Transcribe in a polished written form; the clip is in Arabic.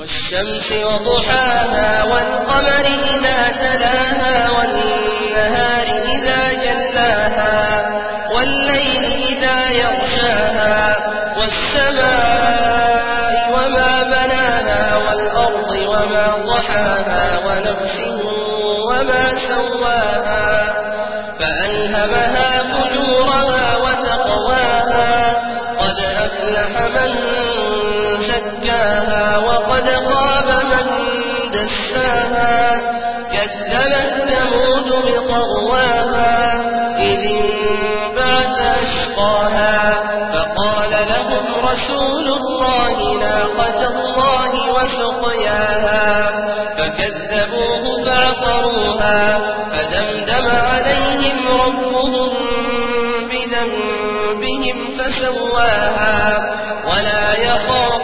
والشمس وضحاها والقمر إذا تلاها والنهار إذا جلاها والليل إذا يغشاها والسماء وما بناها والأرض وما ضحاها ونفس وما سواها فألهمها فجورها وتقواها قد أفلح من زكاها وقد خاب من دساها كذبت ثمود بطغواها إذ انبعث أشقاها فقال لهم رسول الله ناقة الله وسقياها فكذبوه فعقروها فدمدم عليهم ربهم بذنبهم فسواها ولا يخاف